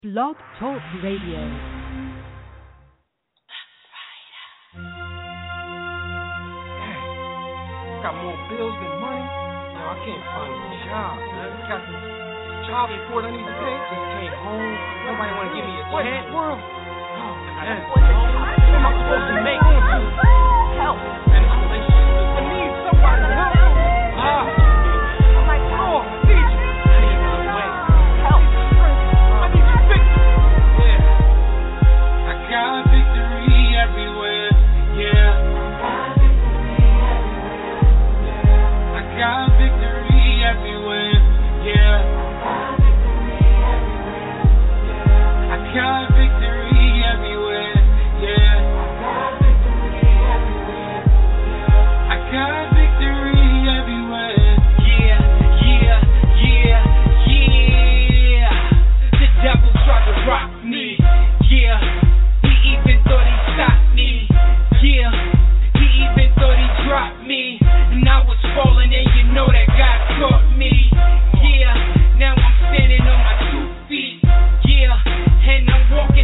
Blog Talk Radio. Got more bills than money. Yo, I can't find a job, man. Got this child support I need to pay. Just came home. Nobody want to give me a chance. World. Oh, man. What am I supposed to make? Help. And this relationship, I need somebody to help. I'm like, Lord, I need you. I need another way. Help. I need you fix it. Yeah. I got victory everywhere. Yeah. Got victory everywhere, yeah. I got victory everywhere, yeah. I got victory everywhere, yeah, yeah, yeah, yeah. The devil tried to rock me, yeah. He even thought he stopped me, yeah. He even thought he dropped me, and I was falling in. Know that God taught me, yeah. Now I'm standing on my 2 feet, yeah. And I'm walking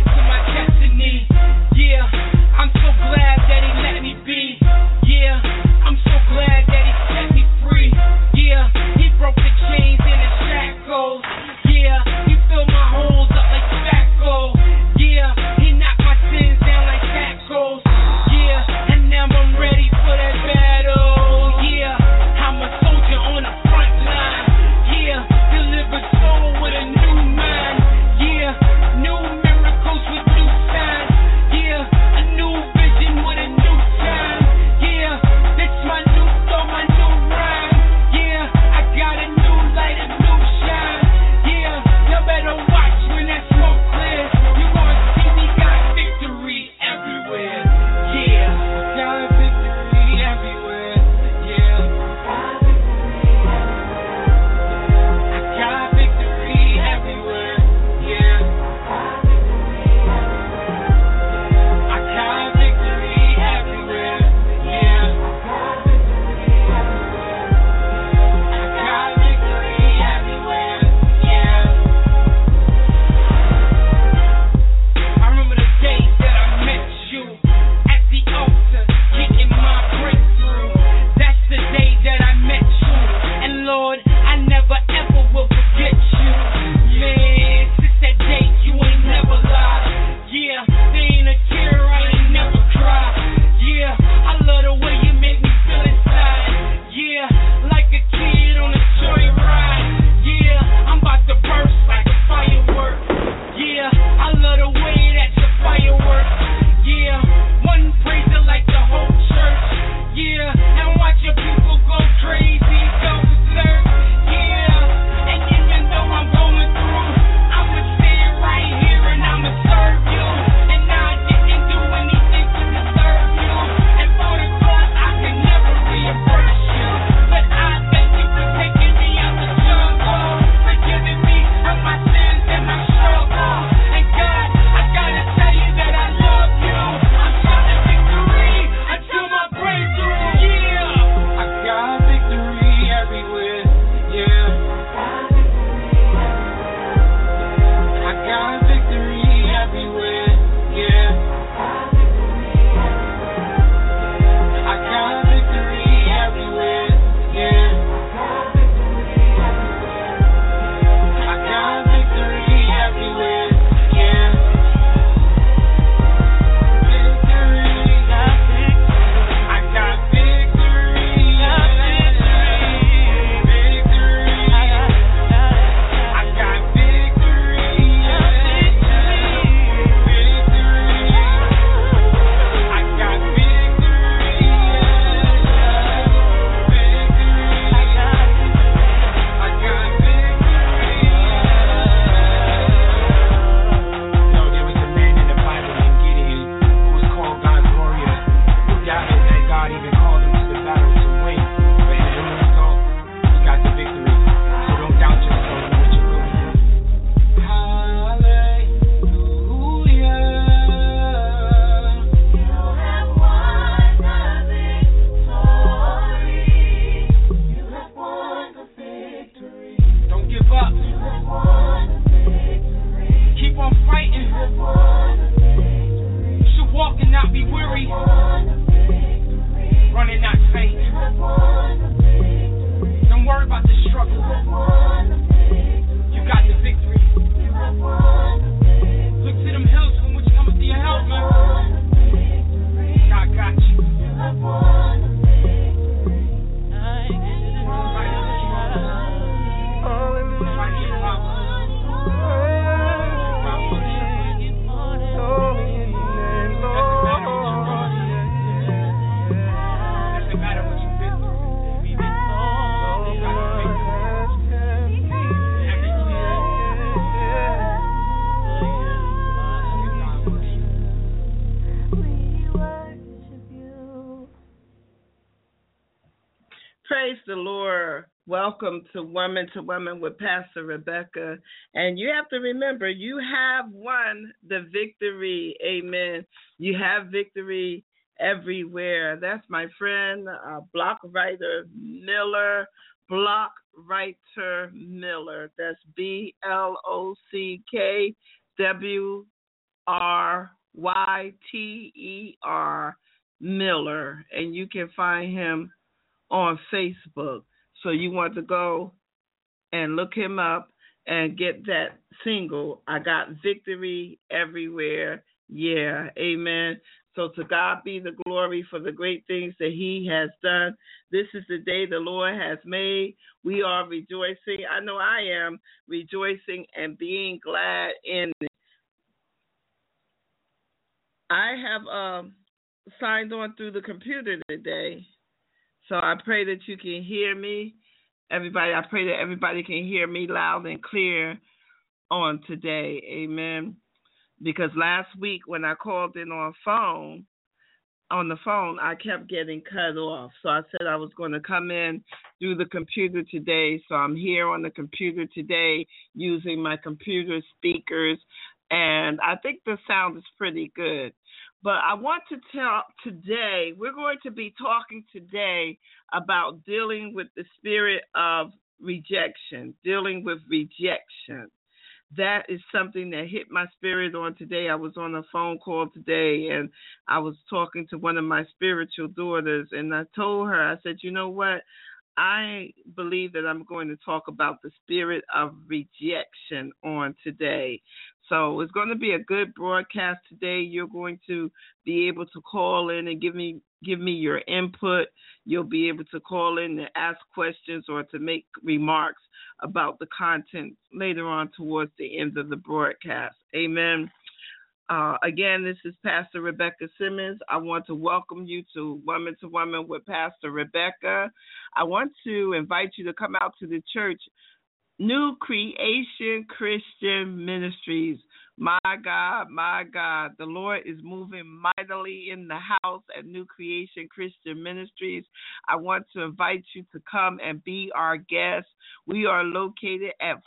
should walk and not be weary, run and not faint. Don't worry about the struggle. You got the victory. Look to them hills from which cometh your help, man. God got you. Praise the Lord. Welcome to Woman with Pastor Rebecca. And you have to remember, you have won the victory. Amen. You have victory everywhere. That's my friend, Block Writer Miller. Block Writer Miller. That's BLOCKWRYTER Miller. And you can find him on Facebook. So you want to go and look him up and get that single, I Got Victory Everywhere. Yeah, amen. So to God be the glory for the great things that he has done. This is the day the Lord has made. We are rejoicing. I know I am rejoicing and being glad in it. I have signed on through the computer today. So I pray that you can hear me. Everybody, I pray that everybody can hear me loud and clear on today. Amen. Because last week when I called in on the phone, I kept getting cut off. So I said I was going to come in through the computer today. So I'm here on the computer today using my computer speakers. And I think the sound is pretty good. But I want to talk today, we're going to be talking today about dealing with the spirit of rejection, dealing with rejection. That is something that hit my spirit on today. I was on a phone call today, and I was talking to one of my spiritual daughters, and I told her, I said, you know what? I believe that I'm going to talk about the spirit of rejection on today. So it's going to be a good broadcast today. You're going to be able to call in and give me your input. You'll be able to call in and ask questions or to make remarks about the content later on towards the end of the broadcast. Amen. Again, this is Pastor Rebecca Simmons. I want to welcome you to Woman with Pastor Rebecca. I want to invite you to come out to the church, New Creation Christian Ministries. My God, the Lord is moving mightily in the house at New Creation Christian Ministries. I want to invite you to come and be our guest. We are located at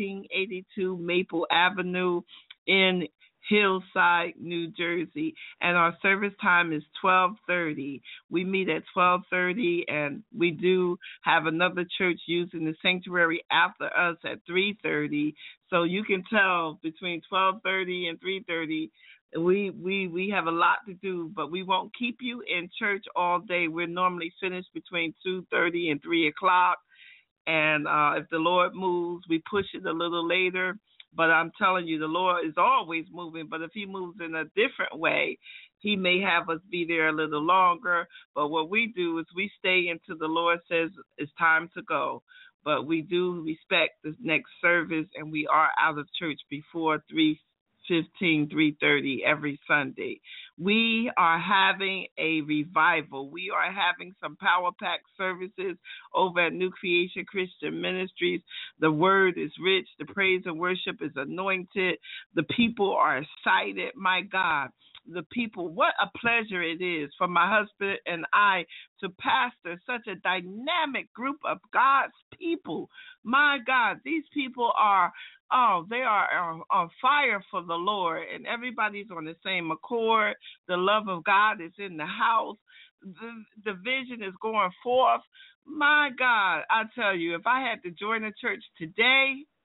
1482 Maple Avenue in Hillside, New Jersey, and our service time is 12:30. We meet at 12:30, and we do have another church using the sanctuary after us at 3:30. So you can tell between 12:30 and 3:30, we have a lot to do, but we won't keep you in church all day. We're normally finished between 2:30 and 3 o'clock, and if the Lord moves, we push it a little later. But I'm telling you, the Lord is always moving. But if he moves in a different way, he may have us be there a little longer. But what we do is we stay until the Lord says it's time to go. But we do respect the next service, and we are out of church before 3:15, 3:30 every Sunday. We are having a revival. We are having some Power Pack services over at New Creation Christian Ministries. The word is rich. The praise and worship is anointed. The people are excited. My God, the people, what a pleasure it is for my husband and I to pastor such a dynamic group of God's people. My God, these people are they are on fire for the Lord, and everybody's on the same accord. The love of God is in the house. The vision is going forth. My God, I tell you, if I had to join a church today,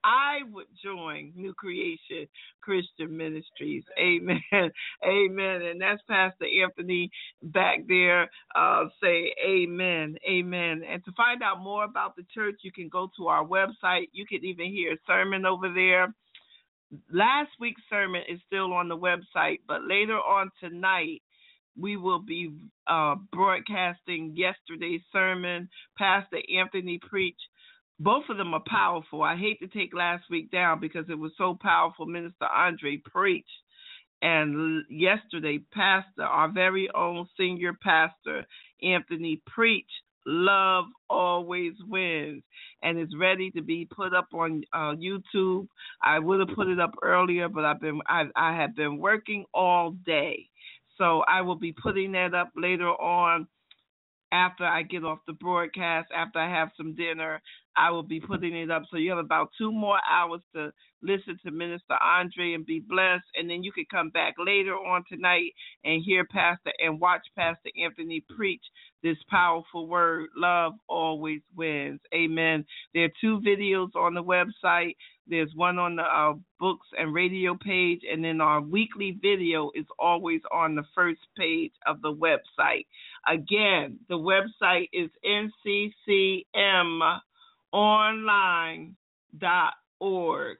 I would join New Creation Christian Ministries. Amen. Amen. And that's Pastor Anthony back there. Say amen. Amen. And to find out more about the church, you can go to our website. You can even hear a sermon over there. Last week's sermon is still on the website, but later on tonight, we will be broadcasting yesterday's sermon. Pastor Anthony preached. Both of them are powerful. I hate to take last week down because it was so powerful. Minister Andre preached. And yesterday, Pastor, our very own senior pastor, Anthony, preached. Love always wins, and it's ready to be put up on YouTube. I would have put it up earlier, but I have been working all day, so I will be putting that up later on after I get off the broadcast. After I have some dinner, I will be putting it up. So you have about 2 more hours to listen to Minister Andre and be blessed. And then you can come back later on tonight and hear Pastor and watch Pastor Anthony preach this powerful word. Love always wins. Amen. There are 2 videos on the website. There's one on the books and radio page, and then our weekly video is always on the first page of the website. Again, the website is nccmonline.org,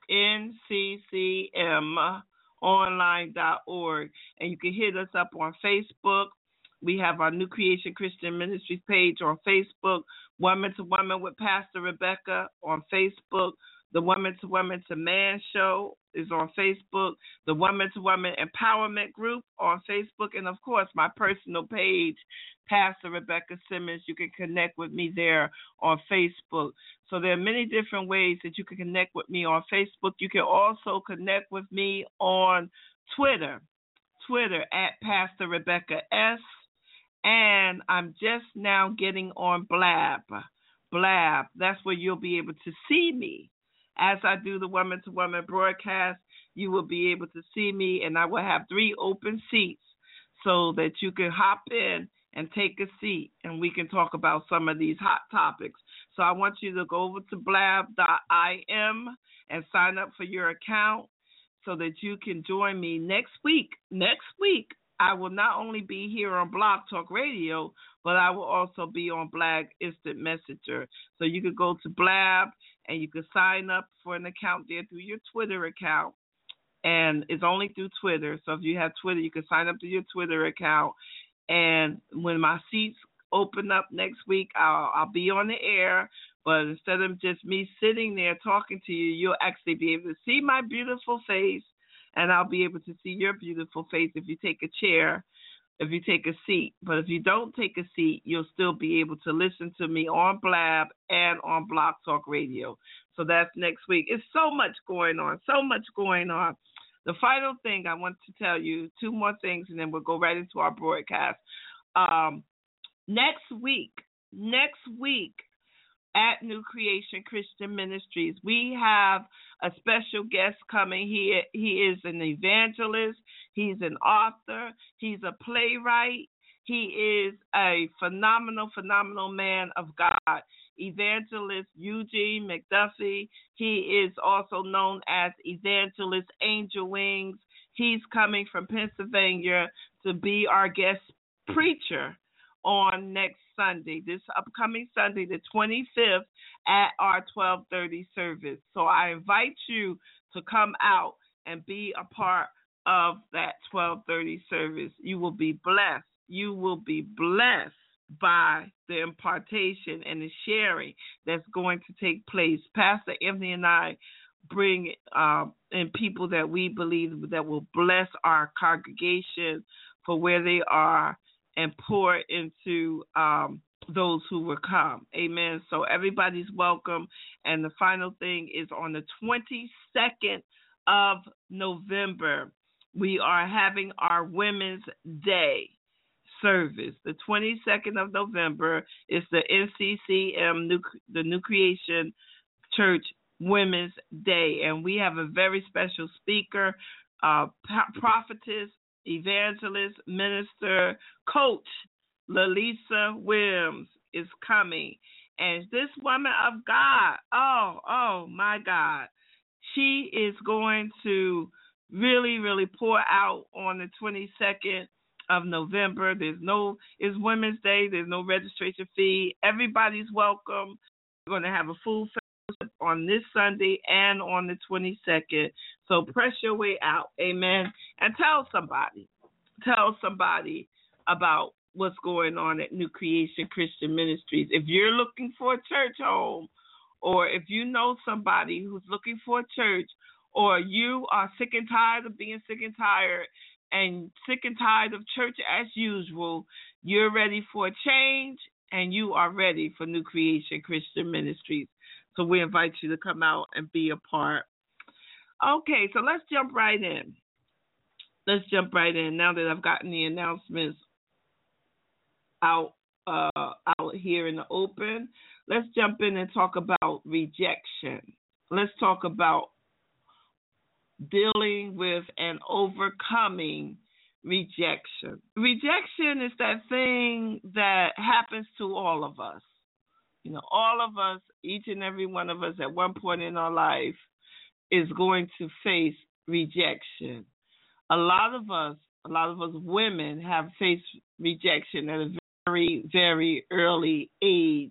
nccmonline.org. And you can hit us up on Facebook. We have our New Creation Christian Ministries page on Facebook, Woman to Woman with Pastor Rebecca on Facebook. The Woman to Woman to Man show is on Facebook. The Woman to Woman Empowerment Group on Facebook. And, of course, my personal page, Pastor Rebecca Simmons. You can connect with me there on Facebook. So there are many different ways that you can connect with me on Facebook. You can also connect with me on Twitter at Pastor Rebecca S. And I'm just now getting on Blab. That's where you'll be able to see me. As I do the Woman to Woman broadcast, you will be able to see me, and I will have 3 open seats so that you can hop in and take a seat, and we can talk about some of these hot topics. So I want you to go over to blab.im and sign up for your account so that you can join me next week. Next week, I will not only be here on Blog Talk Radio, but I will also be on Blab Instant Messenger. So you can go to Blab and you can sign up for an account there through your Twitter account. And it's only through Twitter. So if you have Twitter, you can sign up to your Twitter account. And when my seats open up next week, I'll be on the air. But instead of just me sitting there talking to you, you'll actually be able to see my beautiful face. And I'll be able to see your beautiful face if you take a chair, if you take a seat. But if you don't take a seat, you'll still be able to listen to me on Blab and on Blog Talk Radio. So that's next week. It's so much going on, so much going on. The final thing I want to tell you, 2 more things, and then we'll go right into our broadcast. Next week, at New Creation Christian Ministries, we have a special guest coming here. He is an evangelist. He's an author. He's a playwright. He is a phenomenal man of God. Evangelist Eugene McDuffie. He is also known as Evangelist Angel Wings. He's coming from Pennsylvania to be our guest preacher on next Sunday, this upcoming Sunday, the 25th, at our 12:30 service. So I invite you to come out and be a part of that 12:30 service. You will be blessed. You will be blessed by the impartation and the sharing that's going to take place. Pastor Anthony and I bring in people that we believe that will bless our congregation for where they are and pour into those who will come. Amen. So everybody's welcome. And the final thing is on the 22nd of November, we are having our Women's Day service. The 22nd of November is the NCCM, the New Creation Church Women's Day. And we have a very special speaker, prophetess, evangelist, minister, coach, Lalisa Williams is coming. And this woman of God, oh my God, She is going to really, really pour out on the 22nd of November. It's Women's Day. There's no registration fee. Everybody's welcome. We're going to have a full fellowship on this Sunday and on the 22nd. So press your way out. Amen. And tell somebody about what's going on at New Creation Christian Ministries. If you're looking for a church home, or if you know somebody who's looking for a church, or you are sick and tired of being sick and tired of church as usual, you're ready for a change, and you are ready for New Creation Christian Ministries. So we invite you to come out and be a part. Okay, so let's jump right in. Now that I've gotten the announcements out here in the open, let's jump in and talk about rejection. Let's talk about dealing with and overcoming rejection. Rejection is that thing that happens to all of us. All of us, each and every one of us at one point in our life is going to face rejection. A lot of us women have faced rejection at a very, very early age.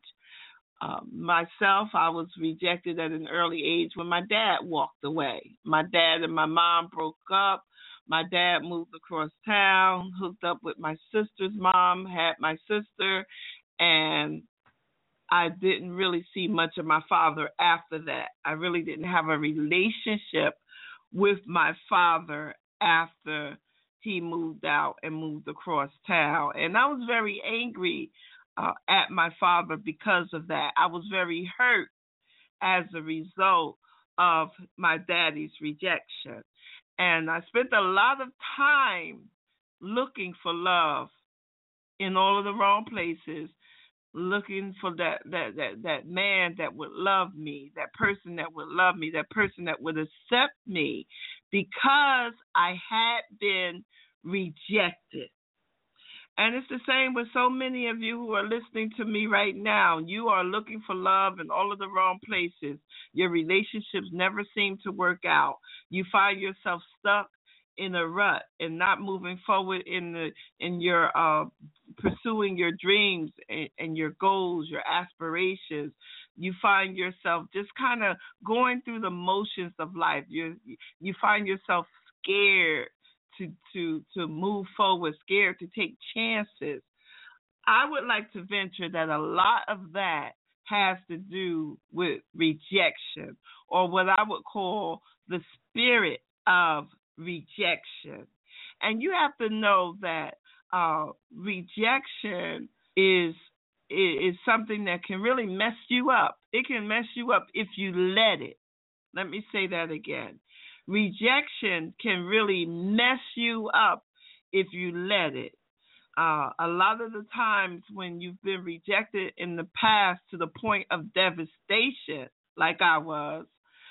Myself, I was rejected at an early age when my dad walked away. My dad and my mom broke up. My dad moved across town, hooked up with my sister's mom, had my sister, and I didn't really see much of my father after that. I really didn't have a relationship with my father after he moved out and moved across town. And I was very angry at my father because of that. I was very hurt as a result of my daddy's rejection. And I spent a lot of time looking for love in all of the wrong places, looking for that man that would love me, that person that would love me, that person that would accept me, because I had been rejected. And it's the same with so many of you who are listening to me right now. You are looking for love in all of the wrong places. Your relationships never seem to work out. You find yourself stuck in a rut and not moving forward in your pursuing your dreams and your goals, your aspirations. You find yourself just kind of going through the motions of life. You find yourself scared to move forward, scared to take chances. I would like to venture that a lot of that has to do with rejection, or what I would call the spirit of rejection. And you have to know that rejection is something that can really mess you up. It can mess you up if you let it. Let me say that again. Rejection can really mess you up if you let it. A lot of the times when you've been rejected in the past to the point of devastation, like I was,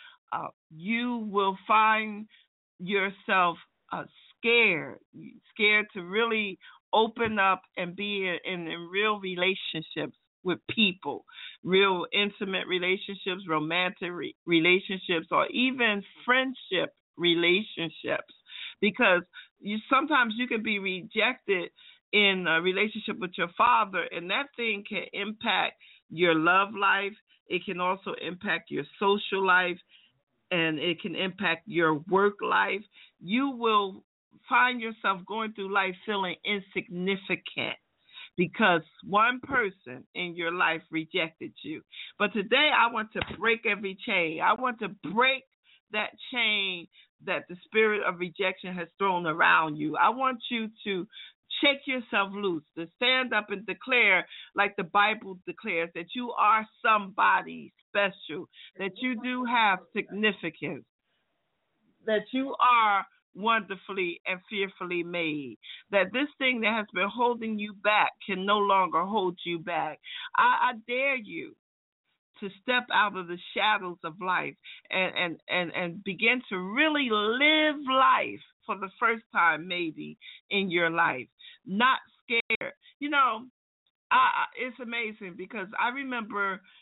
you will find yourself scared to really open up and be in real relationships with people, real intimate relationships, romantic relationships, or even friendship relationships. Because sometimes you can be rejected in a relationship with your father, and that thing can impact your love life. It can also impact your social life, and it can impact your work life. You will find yourself going through life feeling insignificant because one person in your life rejected you. But today I want to break every chain. I want to break that chain that the spirit of rejection has thrown around you. I want you to shake yourself loose, to stand up and declare, like the Bible declares, that you are somebody special, that you do have significance, that you are wonderfully and fearfully made, that this thing that has been holding you back can no longer hold you back. I dare you to step out of the shadows of life and begin to really live life for the first time maybe in your life, not scared. It's amazing because I remember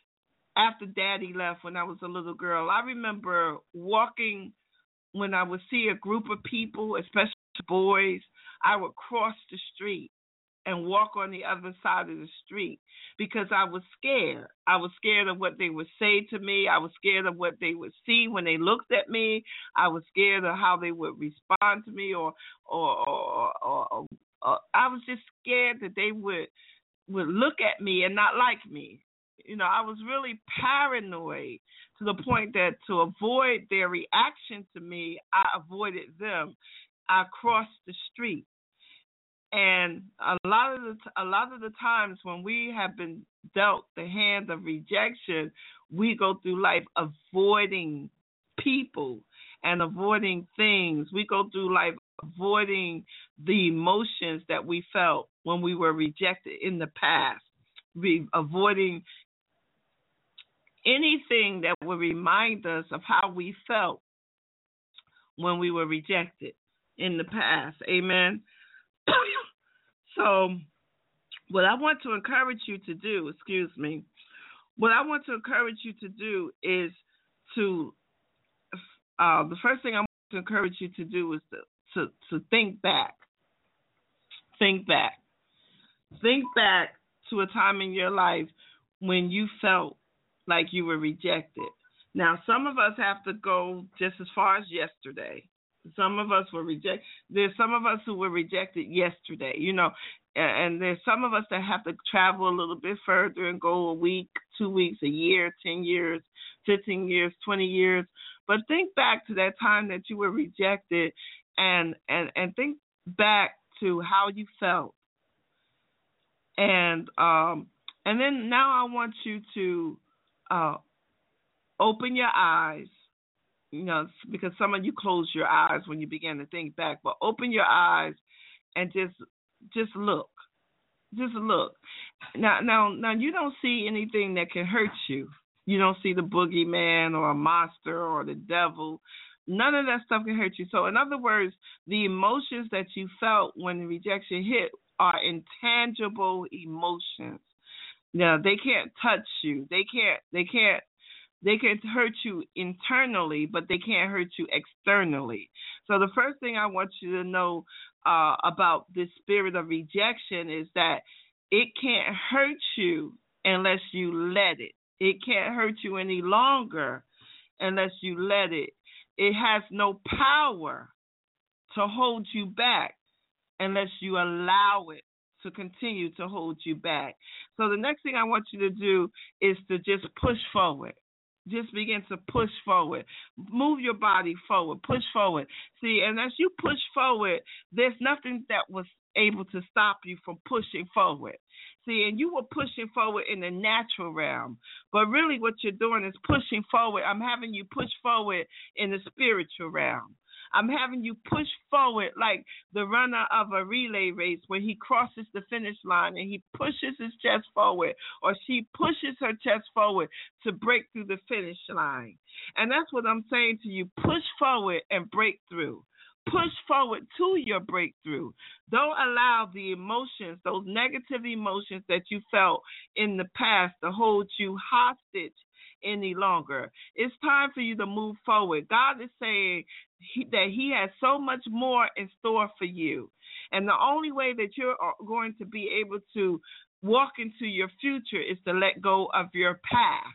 after Daddy left when I was a little girl, I remember walking when I would see a group of people, especially boys. I would cross the street and walk on the other side of the street because I was scared. I was scared of what they would say to me. I was scared of what they would see when they looked at me. I was scared of how they would respond to me, or I was just scared that they would look at me and not like me. You know, I was really paranoid to the point that to avoid their reaction to me, I avoided them. I crossed the street. And a lot of the times when we have been dealt the hand of rejection, we go through life avoiding people and avoiding things. We go through life avoiding the emotions that we felt when we were rejected in the past. Avoiding anything that would remind us of how we felt when we were rejected in the past. Amen. So what I want to encourage you to do, what I want to encourage you to do is to, the first thing I want to encourage you to do is to think back. Think back. Think back to a time in your life when you felt like you were rejected. Now, some of us have to go just as far as yesterday. Some of us were rejected. There's some of us who were rejected yesterday, you know, and there's some of us that have to travel a little bit further and go a week, 2 weeks, a year, 10 years, 15 years, 20 years. But think back to that time that you were rejected and think back to how you felt. And then now I want you to open your eyes. You know, because some of you close your eyes when you begin to think back, but open your eyes and just look. Just look. Now you don't see anything that can hurt you. You don't see the boogeyman or a monster or the devil. None of that stuff can hurt you. So in other words, the emotions that you felt when rejection hit are intangible emotions. Now, they can't touch you. They can hurt you internally, but they can't hurt you externally. So the first thing I want you to know about this spirit of rejection is that it can't hurt you unless you let it. It can't hurt you any longer unless you let it. It has no power to hold you back unless you allow it to continue to hold you back. So the next thing I want you to do is to just push forward. Just begin to push forward. Move your body forward. Push forward. See, and as you push forward, there's nothing that was able to stop you from pushing forward. See, and you were pushing forward in the natural realm, but really what you're doing is pushing forward. I'm having you push forward in the spiritual realm. I'm having you push forward like the runner of a relay race when he crosses the finish line and he pushes his chest forward, or she pushes her chest forward to break through the finish line. And that's what I'm saying to you. Push forward and break through. Push forward to your breakthrough. Don't allow the emotions, those negative emotions that you felt in the past, to hold you hostage any longer. It's time for you to move forward. God is saying that He has so much more in store for you. And the only way that you're going to be able to walk into your future is to let go of your past.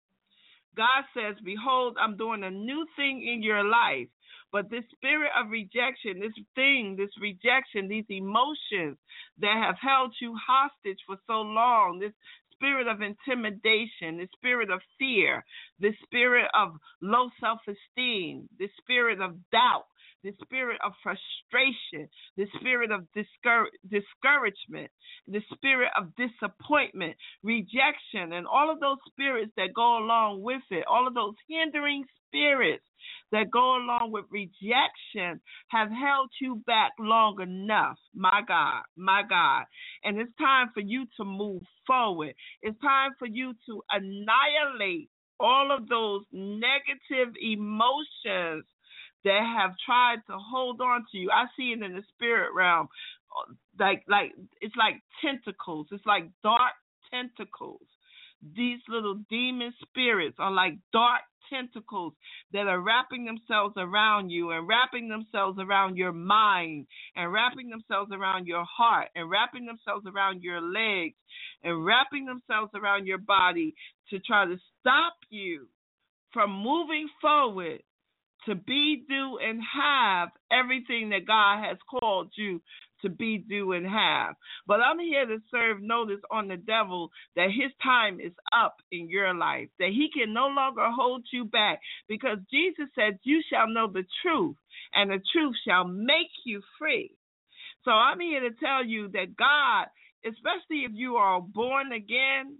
God says, behold, I'm doing a new thing in your life. But this spirit of rejection, this rejection, these emotions that have held you hostage for so long, this spirit of intimidation, the spirit of fear, the spirit of low self-esteem, the spirit of doubt, the spirit of frustration, the spirit of discouragement, the spirit of disappointment, rejection, and all of those spirits that go along with it, all of those hindering spirits that go along with rejection have held you back long enough, my God, my God. And it's time for you to move forward. It's time for you to annihilate all of those negative emotions that have tried to hold on to you. I see it in the spirit realm. Like it's like tentacles. It's like dark tentacles these little demon spirits are like dark tentacles that are wrapping themselves around you and wrapping themselves around your mind and wrapping themselves around your heart and wrapping themselves around your legs and wrapping themselves around your body to try to stop you from moving forward to be, do, and have everything that God has called you to be, do, and have. But I'm here to serve notice on the devil that his time is up in your life, that he can no longer hold you back, because Jesus said, you shall know the truth, and the truth shall make you free. So I'm here to tell you that God, especially if you are born again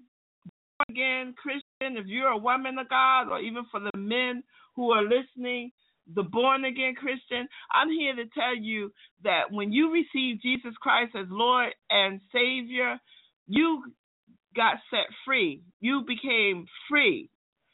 Christian, if you're a woman of God, or even for the men who are listening, the born again Christian, I'm here to tell you that when you receive Jesus Christ as Lord and Savior, you got set free. You became free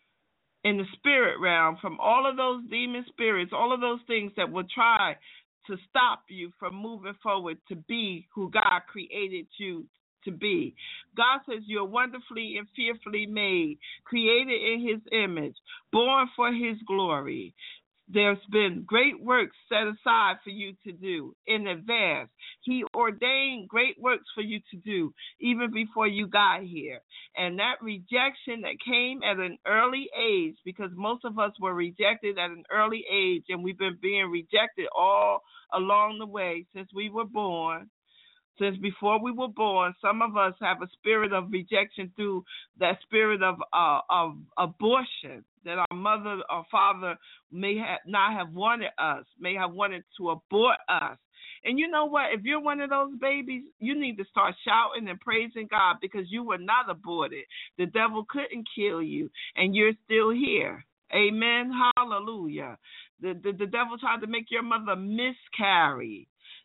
in the spirit realm from all of those demon spirits, all of those things that will try to stop you from moving forward to be who God created you to be. God says you're wonderfully and fearfully made, created in his image, born for his glory. There's been great works set aside for you to do in advance. He ordained great works for you to do even before you got here. And that rejection that came at an early age, because most of us were rejected at an early age, and we've been being rejected all along the way since we were born. Since before we were born, some of us have a spirit of rejection through that spirit of abortion, that our mother or father may not have wanted us, may have wanted to abort us. And you know what? If you're one of those babies, you need to start shouting and praising God, because you were not aborted. The devil couldn't kill you, and you're still here. Amen. Hallelujah. The devil tried to make your mother miscarry.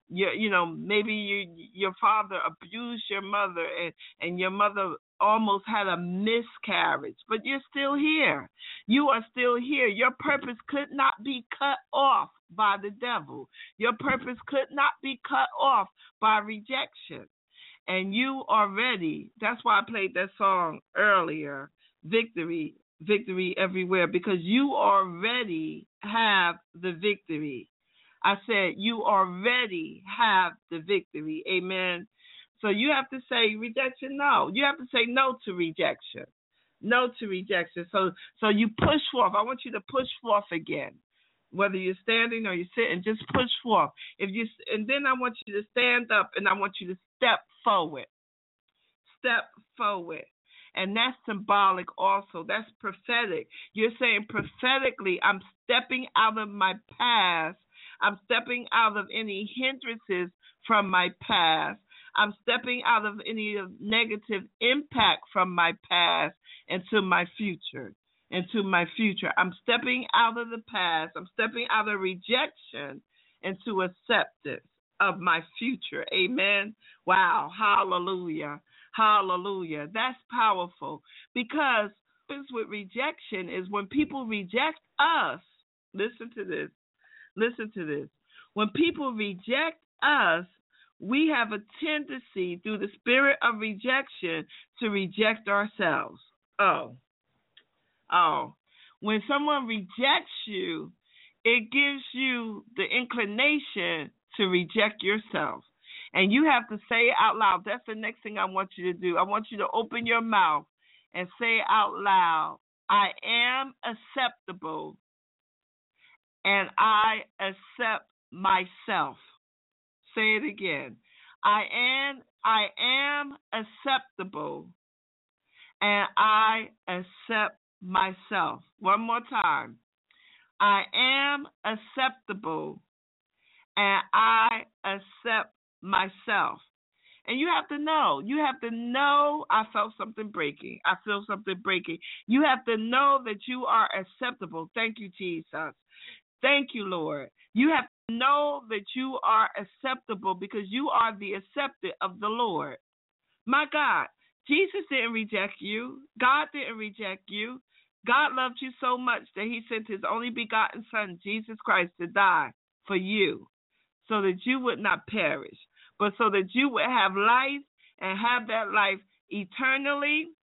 Maybe your father abused your mother, and your mother almost had a miscarriage, but you're still here. You are still here. Your purpose could not be cut off by the devil. Your purpose could not be cut off by rejection. And you are ready. That's why I played that song earlier, Victory, Victory Everywhere, because you already have the victory. I said, you already have the victory. Amen. So you have to say rejection, no. You have to say no to rejection. No to rejection. So you push forth. I want you to push forth again. Whether you're standing or you're sitting, just push forth. And then I want you to stand up, and I want you to step forward. Step forward. And that's symbolic also. That's prophetic. You're saying prophetically, I'm stepping out of my past. I'm stepping out of any hindrances from my past. I'm stepping out of any negative impact from my past into my future. I'm stepping out of the past. I'm stepping out of rejection into acceptance of my future. Amen. Wow. Hallelujah. Hallelujah. That's powerful, because with rejection is when people reject us. Listen to this. When people reject us, we have a tendency through the spirit of rejection to reject ourselves. When someone rejects you, it gives you the inclination to reject yourself. And you have to say out loud. That's the next thing I want you to do. I want you to open your mouth and say out loud, I am acceptable, and I accept myself. Say it again. I am acceptable, and I accept myself. One more time. I am acceptable, and I accept myself. And you have to know, I felt something breaking. I feel something breaking. You have to know that you are acceptable. Thank you, Jesus. Thank you, Lord. You have to know that you are acceptable, because you are the accepted of the Lord. My God, Jesus didn't reject you. God didn't reject you. God loved you so much that he sent his only begotten son, Jesus Christ, to die for you, so that you would not perish, but so that you would have life, and have that life eternally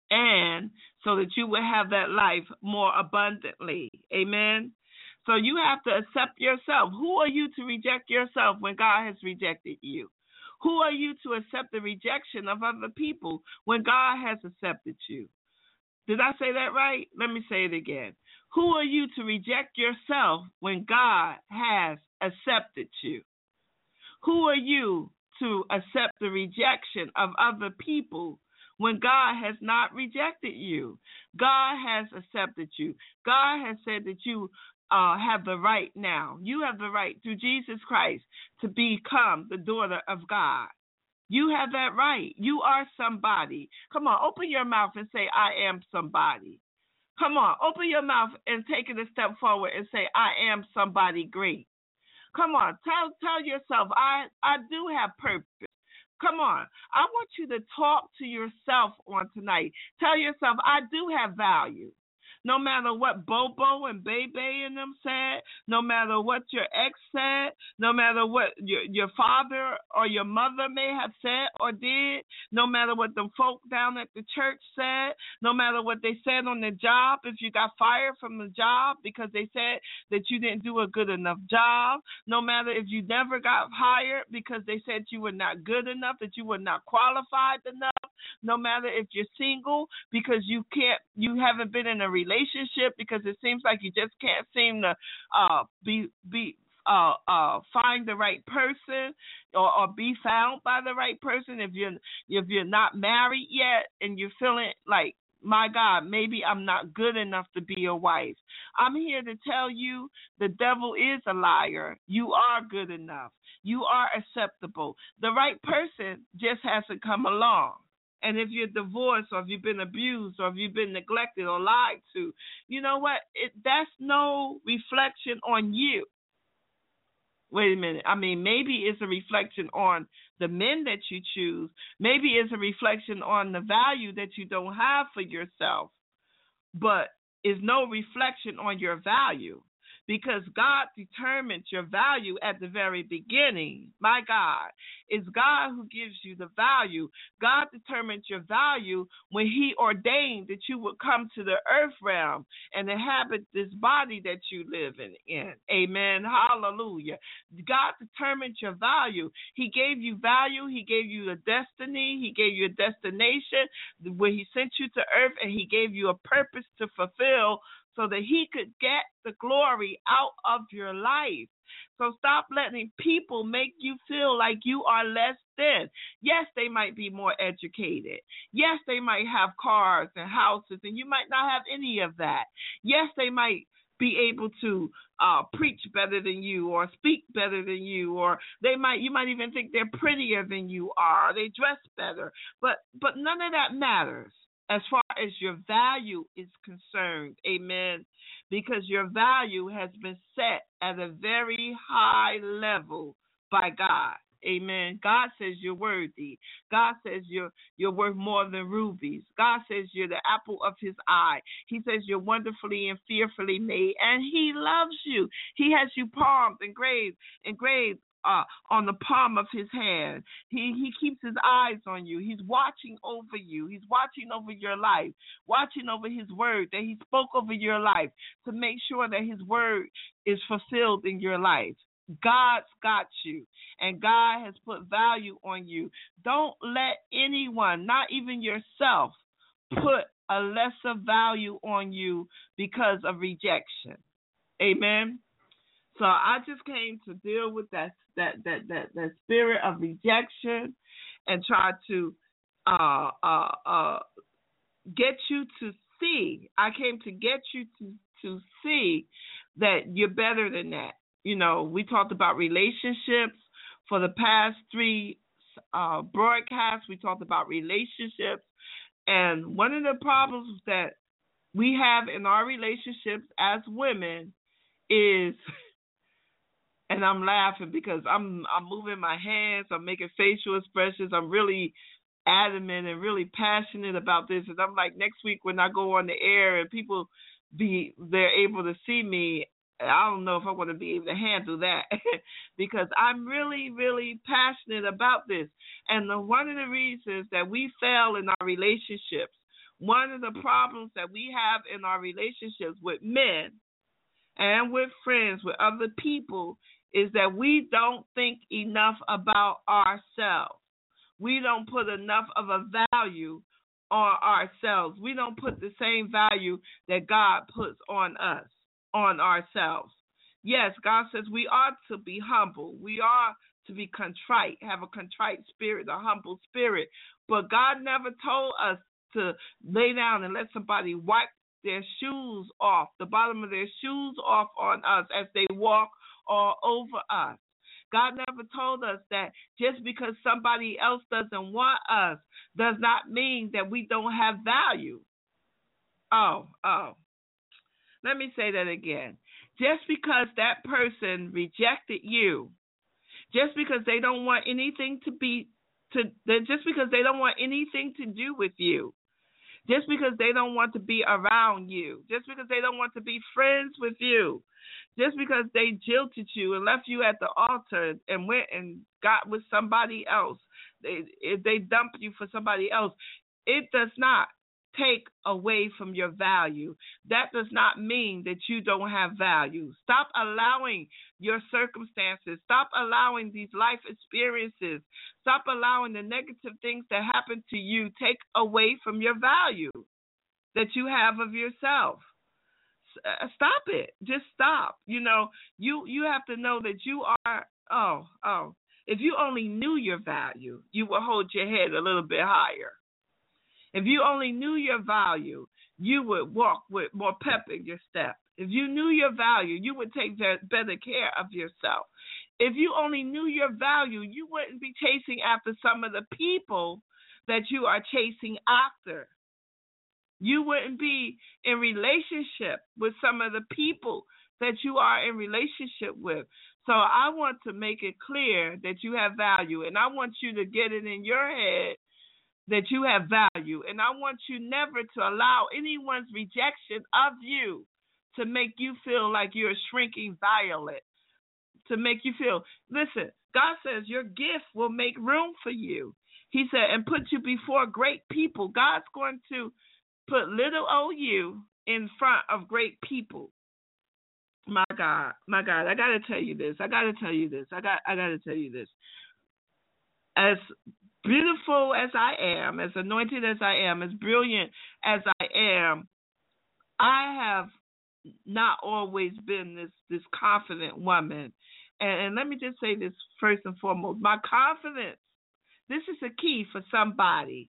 and so that you will have that life more abundantly. Amen. So you have to accept yourself. Who are you to reject yourself when God has rejected you? Who are you to accept the rejection of other people when God has accepted you? Did I say that right? Let me say it again. Who are you to reject yourself when God has accepted you? Who are you to accept the rejection of other people when God has not rejected you? God has accepted you. God has said that you have the right now. You have the right through Jesus Christ to become the daughter of God. You have that right. You are somebody. Come on, open your mouth and say, I am somebody. Come on, open your mouth and take it a step forward and say, I am somebody great. Come on, tell yourself, I do have purpose. Come on, I want you to talk to yourself on tonight. Tell yourself, I do have value. No matter what Bobo and Bebe and them said, no matter what your ex said, no matter what your father or your mother may have said or did, no matter what the folk down at the church said, no matter what they said on the job, if you got fired from the job because they said that you didn't do a good enough job, no matter if you never got hired because they said you were not good enough, that you were not qualified enough, no matter if you're single because you haven't been in a relationship because it seems like you just can't seem to find the right person or be found by the right person. If you're not married yet and you're feeling like, my God, maybe I'm not good enough to be a wife, I'm here to tell you the devil is a liar. You are good enough. You are acceptable. The right person just hasn't come along. And if you're divorced or if you've been abused or if you've been neglected or lied to, you know what? That's no reflection on you. Wait a minute. I mean, maybe it's a reflection on the men that you choose. Maybe it's a reflection on the value that you don't have for yourself. But it's no reflection on your value. Because God determines your value at the very beginning. My God, it's God who gives you the value. God determines your value when He ordained that you would come to the earth realm and inhabit this body that you live in. Amen. Hallelujah. God determined your value. He gave you value. He gave you a destiny. He gave you a destination when He sent you to earth, and He gave you a purpose to fulfill so that He could get the glory out of your life. So stop letting people make you feel like you are less than. Yes, they might be more educated. Yes, they might have cars and houses, and you might not have any of that. Yes, they might be able to preach better than you or speak better than you, or you might even think they're prettier than you are, or they dress better. But none of that matters as far as your value is concerned. Amen. Because your value has been set at a very high level by God. Amen. God says you're worthy. God says you're worth more than rubies. God says you're the apple of His eye. He says you're wonderfully and fearfully made, and He loves you. He has you palmed, engraved on the palm of His hand. He keeps His eyes on you. He's watching over you. He's watching over your life, watching over His word that He spoke over your life to make sure that His word is fulfilled in your life. God's got you, and God has put value on you. Don't let anyone, not even yourself, put a lesser value on you because of rejection. Amen. So I just came to deal with that spirit of rejection and try to get you to see. I came to get you to see that you're better than that. You know, we talked about relationships for the past 3 broadcasts. We talked about relationships, and one of the problems that we have in our relationships as women is, and I'm laughing because I'm moving my hands, I'm making facial expressions, I'm really adamant and really passionate about this. And I'm like, next week when I go on the air and people they're able to see me, I don't know if I want to be able to handle that because I'm really, really passionate about this. And one of the reasons that we fail in our relationships, one of the problems that we have in our relationships with men and with friends, with other people, is that we don't think enough about ourselves. We don't put enough of a value on ourselves. We don't put the same value that God puts on us, on ourselves. Yes, God says we ought to be humble. We are to be contrite, have a contrite spirit, a humble spirit. But God never told us to lay down and let somebody wipe their shoes off, the bottom of their shoes off on us as they walk all over us. God never told us that just because somebody else doesn't want us does not mean that we don't have value. Oh. Let me say that again. Just because that person rejected you, just because they don't want anything just because they don't want anything to do with you, just because they don't want to be around you, just because they don't want to be friends with you, just because they jilted you and left you at the altar and went and got with somebody else, they dumped you for somebody else, it does not take away from your value. That does not mean that you don't have value. Stop allowing your circumstances, stop allowing these life experiences, stop allowing the negative things that happen to you take away from your value that you have of yourself. Stop it. Just stop. You have to know that you are, if you only knew your value, you would hold your head a little bit higher. If you only knew your value, you would walk with more pep in your step. If you knew your value, you would take better care of yourself. If you only knew your value, you wouldn't be chasing after some of the people that you are chasing after. You wouldn't be in relationship with some of the people that you are in relationship with. So I want to make it clear that you have value, and I want you to get it in your head that you have value. And I want you never to allow anyone's rejection of you to make you feel like you're shrinking violet, to make you feel, listen, God says your gift will make room for you. He said, and put you before great people. God's going to put little old you in front of great people. My God, I got to tell you this. I got to tell you this. As beautiful as I am, as anointed as I am, as brilliant as I am, I have not always been this confident woman. And let me just say this first and foremost. My confidence, this is a key for somebody.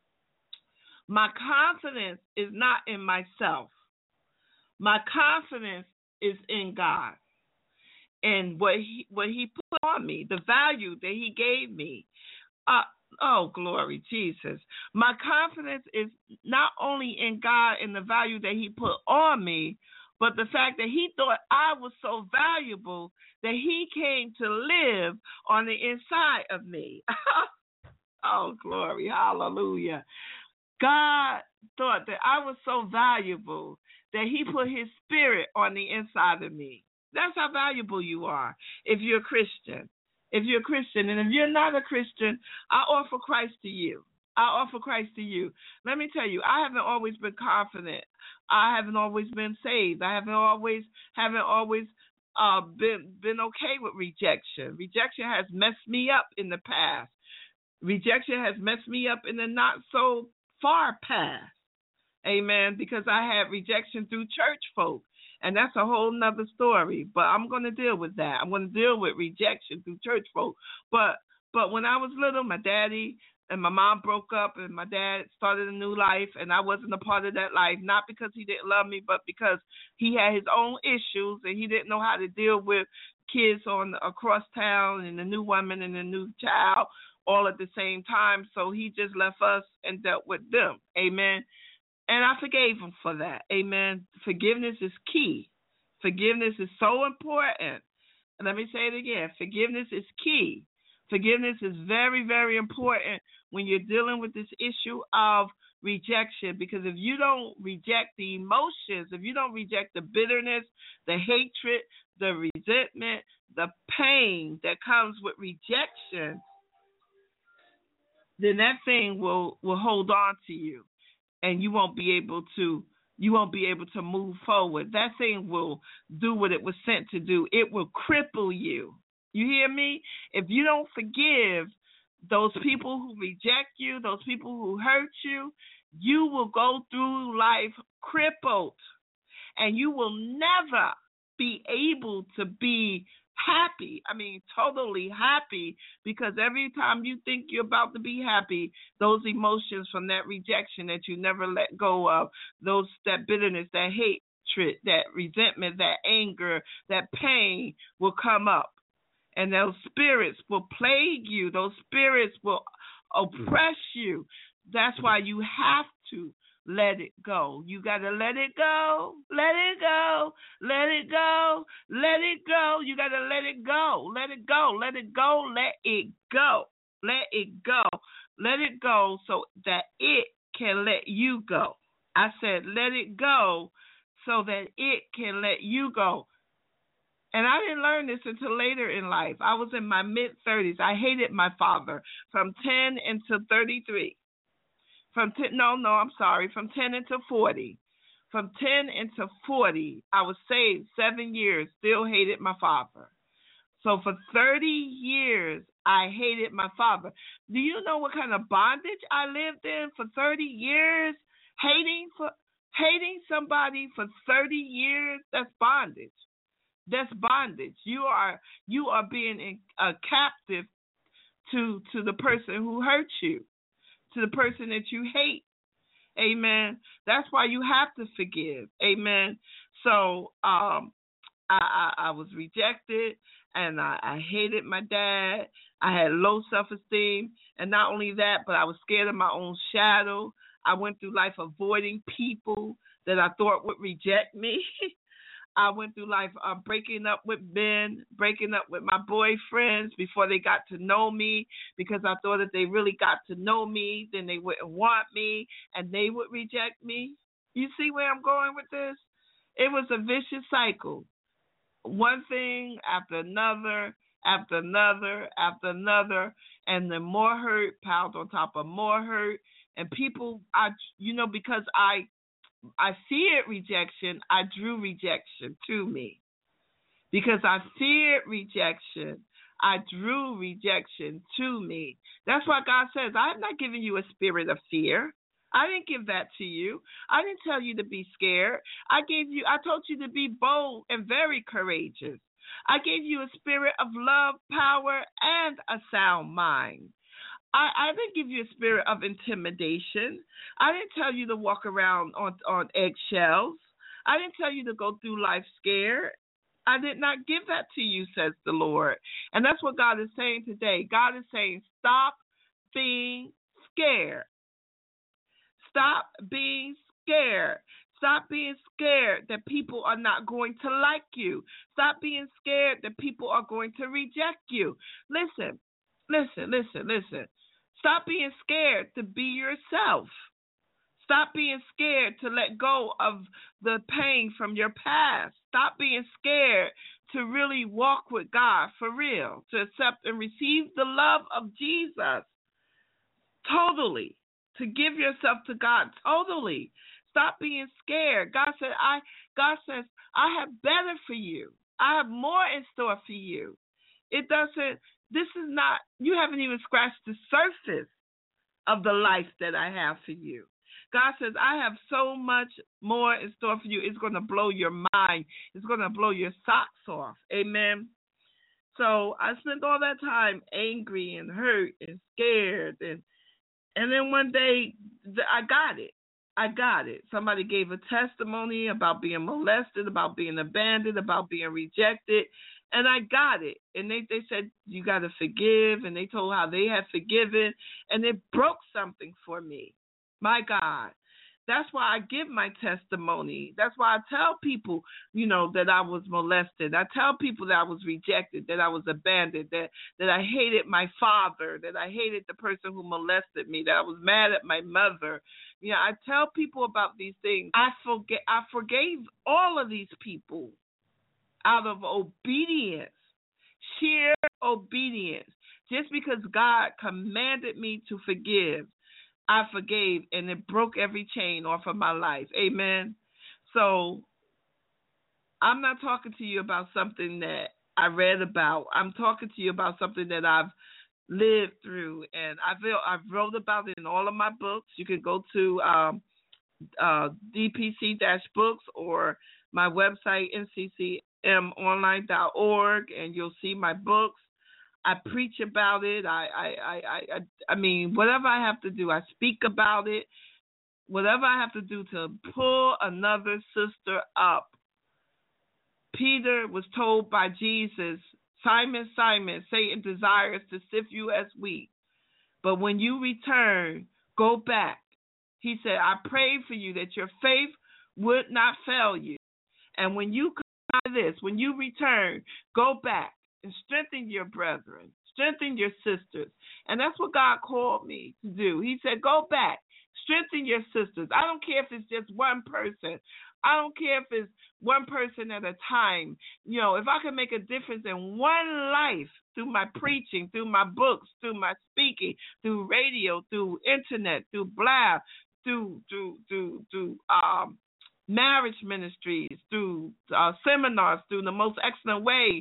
My confidence is not in myself. My confidence is in God and what he put on me, the value that he gave me. Oh, glory, Jesus. My confidence is not only in God and the value that he put on me, but the fact that he thought I was so valuable that he came to live on the inside of me. Oh, glory, hallelujah. God thought that I was so valuable that he put his spirit on the inside of me. That's how valuable you are if you're a Christian. If you're a Christian, and if you're not a Christian, I offer Christ to you. Let me tell you, I haven't always been confident. I haven't always been saved. I haven't always been okay with rejection. Rejection has messed me up in the past. Rejection has messed me up in the not so far past. Amen. Because I had rejection through church folk. And that's a whole nother story. But I'm going to deal with that. I'm going to deal with rejection through church folk. But when I was little, my daddy and my mom broke up and my dad started a new life, and I wasn't a part of that life, not because he didn't love me, but because he had his own issues and he didn't know how to deal with kids across town and the new woman and the new child all at the same time. So he just left us and dealt with them. Amen. And I forgave him for that. Amen. Forgiveness is key. Forgiveness is so important. And let me say it again. Forgiveness is key. Forgiveness is very, very important when you're dealing with this issue of rejection. Because if you don't reject the emotions, if you don't reject the bitterness, the hatred, the resentment, the pain that comes with rejection, then that thing will hold on to you. and you won't be able to move forward. That thing will do what it was sent to do. It will cripple you. You hear me? If you don't forgive those people who reject you, those people who hurt you, you will go through life crippled, and you will never be able to be happy. I mean, totally happy, because every time you think you're about to be happy, those emotions from that rejection that you never let go of, that bitterness, that hatred, that resentment, that anger, that pain will come up. And those spirits will plague you. Those spirits will oppress you. That's why you have to let it go. You got to let it go. Let it go. Let it go. Let it go. You got to let it go. Let it go. Let it go. Let it go. Let it go. Let it go so that it can let you go. I said let it go so that it can let you go. And I didn't learn this until later in life. I was in my mid-30s. I hated my father from 10 into 33. From 10 into 40. From 10 into 40, I was saved 7 years, still hated my father. So for 30 years, I hated my father. Do you know what kind of bondage I lived in for 30 years? Hating somebody for 30 years, that's bondage. That's bondage. You are being a captive to the person who hurt you, to the person that you hate. Amen. That's why you have to forgive. Amen. So I was rejected, and I hated my dad. I had low self-esteem, and not only that, but I was scared of my own shadow. I went through life avoiding people that I thought would reject me. I went through life breaking up with men, breaking up with my boyfriends before they got to know me, because I thought if they really got to know me, then they wouldn't want me and they would reject me. You see where I'm going with this? It was a vicious cycle. One thing after another, after another, after another, and the more hurt piled on top of more hurt. And people, because I feared rejection, I drew rejection to me. Because I feared rejection, I drew rejection to me. That's why God says, I'm not giving you a spirit of fear. I didn't give that to you. I didn't tell you to be scared. I told you to be bold and very courageous. I gave you a spirit of love, power, and a sound mind. I didn't give you a spirit of intimidation. I didn't tell you to walk around on eggshells. I didn't tell you to go through life scared. I did not give that to you, says the Lord. And that's what God is saying today. God is saying, stop being scared. Stop being scared. Stop being scared that people are not going to like you. Stop being scared that people are going to reject you. Listen. Stop being scared to be yourself. Stop being scared to let go of the pain from your past. Stop being scared to really walk with God for real, to accept and receive the love of Jesus totally, to give yourself to God totally. Stop being scared. God says, I have better for you. I have more in store for you. You haven't even scratched the surface of the life that I have for you. God says, I have so much more in store for you. It's going to blow your mind. It's going to blow your socks off. Amen. So I spent all that time angry and hurt and scared. And then one day, I got it. Somebody gave a testimony about being molested, about being abandoned, about being rejected. And I got it. And they said, you got to forgive. And they told how they had forgiven. And it broke something for me. My God. That's why I give my testimony. That's why I tell people, that I was molested. I tell people that I was rejected, that I was abandoned, that I hated my father, that I hated the person who molested me, that I was mad at my mother. I tell people about these things. I forgave all of these people out of obedience, sheer obedience, just because God commanded me to forgive. I forgave, and it broke every chain off of my life. Amen. So I'm not talking to you about something that I read about. I'm talking to you about something that I've lived through, and I've wrote about it in all of my books. You can go to DPC-books or my website, nccmonline.org, and you'll see my books. I preach about it. I mean, whatever I have to do, I speak about it. Whatever I have to do to pull another sister up. Peter was told by Jesus, Simon, Simon, Satan desires to sift you as wheat. But when you return, go back. He said, I pray for you that your faith would not fail you. And when you come out of this, when you return, go back and strengthen your brethren, strengthen your sisters. And that's what God called me to do. He said, go back, strengthen your sisters. I don't care if it's just one person. I don't care if it's one person at a time. You know, if I can make a difference in one life through my preaching, through my books, through my speaking, through radio, through internet, through blab, through marriage ministries, through seminars, through the most excellent way,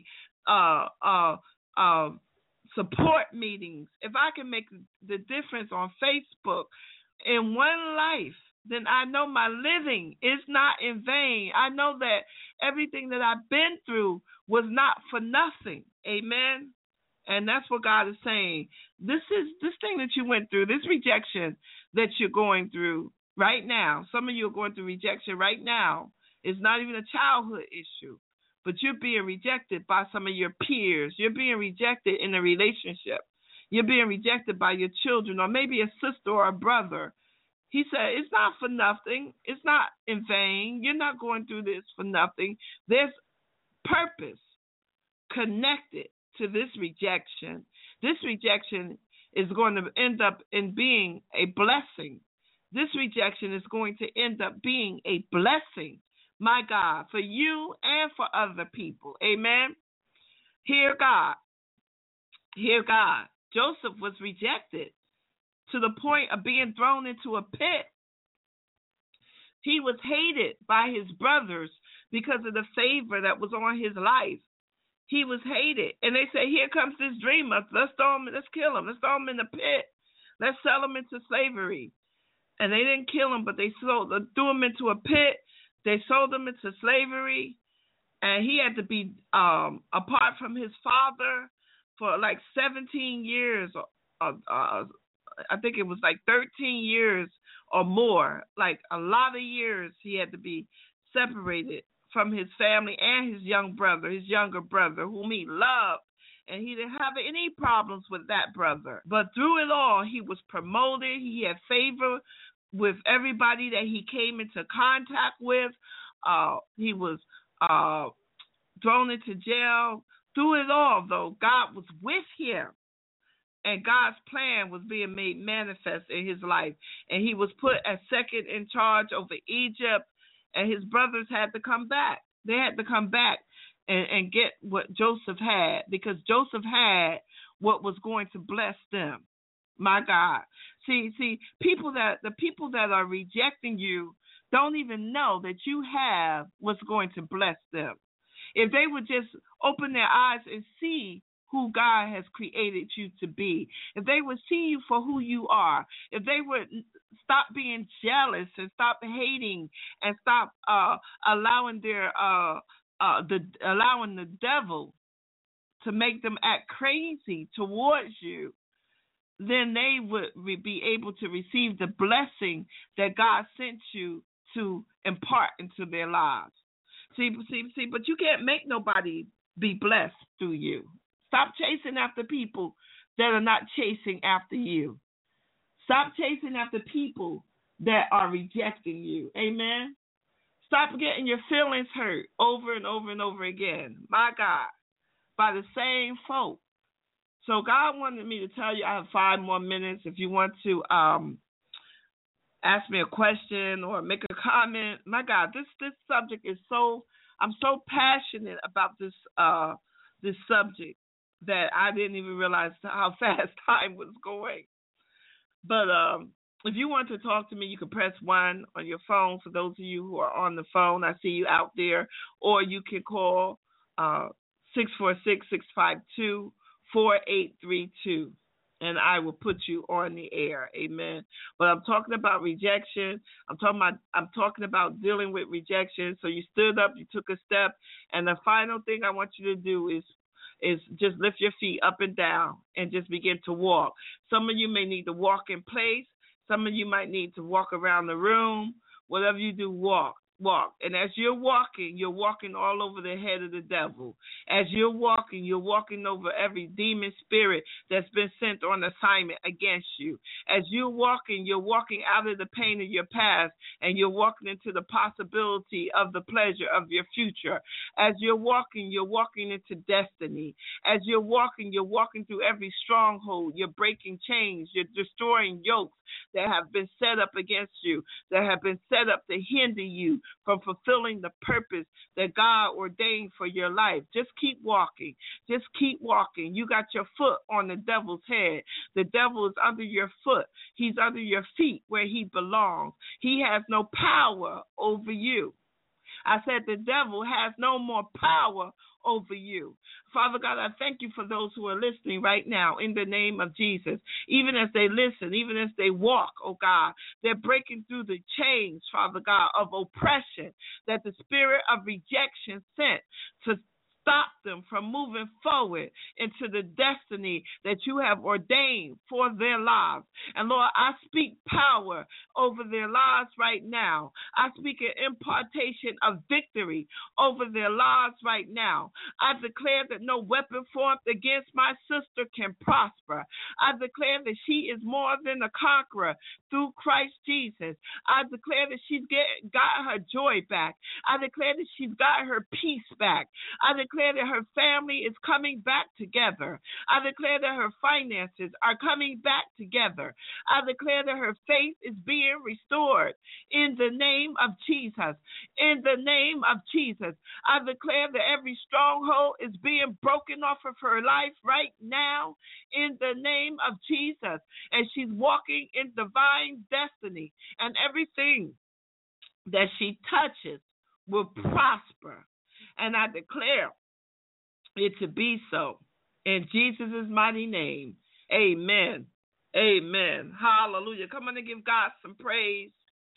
support meetings. If I can make the difference on Facebook in one life, then I know my living is not in vain. I know that everything that I've been through was not for nothing. Amen. And that's what God is saying. This thing that you went through, this rejection that you're going through right now. Some of you are going through rejection right now. It's not even a childhood issue, but you're being rejected by some of your peers. You're being rejected in a relationship. You're being rejected by your children, or maybe a sister or a brother. He said, it's not for nothing. It's not in vain. You're not going through this for nothing. There's purpose connected to this rejection. This rejection is going to end up in being a blessing. This rejection is going to end up being a blessing, my God, for you and for other people. Amen. Hear God. Hear God. Joseph was rejected to the point of being thrown into a pit. He was hated by his brothers because of the favor that was on his life. He was hated. And they say, here comes this dreamer. Let's kill him. Let's throw him in the pit. Let's sell him into slavery. And they didn't kill him, but they threw him into a pit. They sold him into slavery. And he had to be apart from his father for like 17 years. I think it was like 13 years or more. Like a lot of years he had to be separated from his family and his younger brother, whom he loved. And he didn't have any problems with that brother. But through it all, he was promoted. He had favor with everybody that he came into contact with. He was thrown into jail. Through it all, though, God was with him. And God's plan was being made manifest in his life. And he was put as second in charge over Egypt. And his brothers had to come back. They had to come back and get what Joseph had, because Joseph had what was going to bless them. My God. See, the people that are rejecting you don't even know that you have what's going to bless them. If they would just open their eyes and see who God has created you to be, if they would see you for who you are, if they would stop being jealous and stop hating and stop allowing allowing the devil to make them act crazy towards you, then they would be able to receive the blessing that God sent you to impart into their lives. See, but you can't make nobody be blessed through you. Stop chasing after people that are not chasing after you. Stop chasing after people that are rejecting you. Amen? Stop getting your feelings hurt over and over and over again. My God, by the same folk. So God wanted me to tell you, I have 5 more minutes. If you want to ask me a question or make a comment, my God, this subject is I'm so passionate about this subject that I didn't even realize how fast time was going. But if you want to talk to me, you can press 1 on your phone for those of you who are on the phone. I see you out there. Or you can call 646-652-4832, and I will put you on the air. Amen. But I'm talking about rejection. I'm talking about dealing with rejection. So you stood up, you took a step, and the final thing I want you to do is just lift your feet up and down and just begin to walk. Some of you may need to walk in place. Some of you might need to walk around the room. Whatever you do, walk. And as you're walking all over the head of the devil. As you're walking over every demon spirit that's been sent on assignment against you. As you're walking out of the pain of your past, and you're walking into the possibility of the pleasure of your future. As you're walking into destiny. As you're walking through every stronghold. You're breaking chains. You're destroying yokes that have been set up against you, that have been set up to hinder you from fulfilling the purpose that God ordained for your life. Just keep walking. Just keep walking. You got your foot on the devil's head. The devil is under your foot. He's under your feet where he belongs. He has no power over you. I said the devil has no more power over you. Father God, I thank you for those who are listening right now in the name of Jesus. Even as they listen, even as they walk, oh God, they're breaking through the chains, Father God, of oppression that the spirit of rejection sent to stop them from moving forward into the destiny that you have ordained for their lives. And Lord, I speak power over their lives right now. I speak an impartation of victory over their lives right now. I declare that no weapon formed against my sister can prosper. I declare that she is more than a conqueror through Christ Jesus. I declare that she's got her joy back. I declare that she's got her peace back. I declare that her family is coming back together. I declare that her finances are coming back together. I declare that her faith is being restored in the name of Jesus. In the name of Jesus, I declare that every stronghold is being broken off of her life right now in the name of Jesus. And she's walking in divine destiny, and everything that she touches will prosper. And I declare it to be so. In Jesus' mighty name, amen. Amen. Hallelujah. Come on and give God some praise.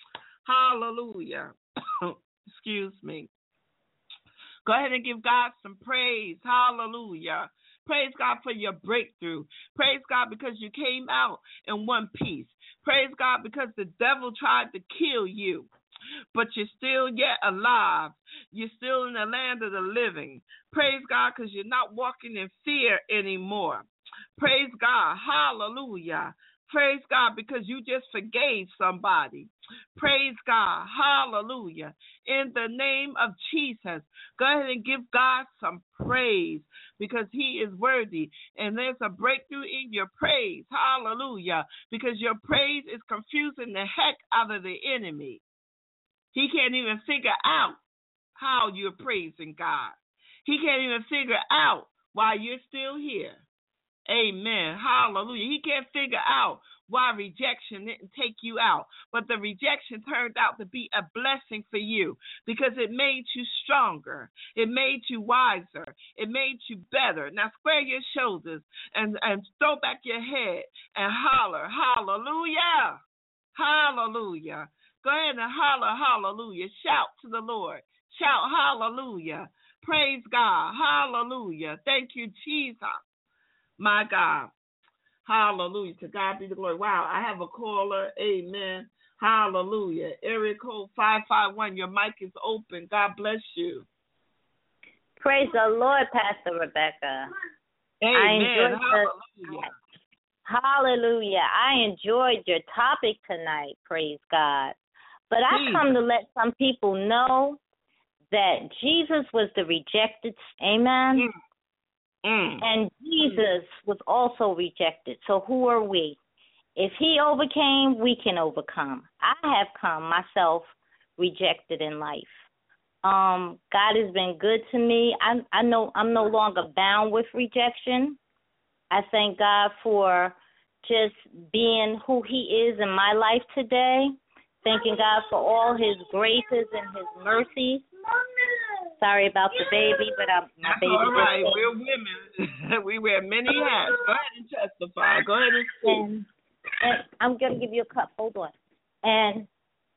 Hallelujah. Excuse me. Go ahead and give God some praise. Hallelujah. Praise God for your breakthrough. Praise God because you came out in one piece. Praise God because the devil tried to kill you, but you're still yet alive. You're still in the land of the living. Praise God because you're not walking in fear anymore. Praise God. Hallelujah. Praise God because you just forgave somebody. Praise God. Hallelujah. In the name of Jesus, go ahead and give God some praise because he is worthy. And there's a breakthrough in your praise. Hallelujah. Because your praise is confusing the heck out of the enemy. He can't even figure out how you're praising God. He can't even figure out why you're still here. Amen. Hallelujah. He can't figure out why rejection didn't take you out. But the rejection turned out to be a blessing for you because it made you stronger. It made you wiser. It made you better. Now square your shoulders and throw back your head and holler, hallelujah. Hallelujah. Go ahead and holler, hallelujah. Shout to the Lord. Shout, hallelujah. Praise God. Hallelujah. Thank you, Jesus. My God. Hallelujah. To God be the glory. Wow, I have a caller. Amen. Hallelujah. Area code 551. Your mic is open. God bless you. Praise the Lord, Pastor Rebecca. Amen. Hallelujah. I enjoyed your topic tonight. Praise God. But I come to let some people know that Jesus was the rejected. Amen. And Jesus was also rejected. So who are we? If he overcame, we can overcome. I have come myself rejected in life. God has been good to me. I know I'm no longer bound with rejection. I thank God for just being who he is in my life today. Thanking God for all his graces and his mercies. Sorry about the baby, but my baby. All right, we're women. We wear many hats. Go ahead and testify. Go ahead and speak. And I'm going to give you a cup. Hold on. And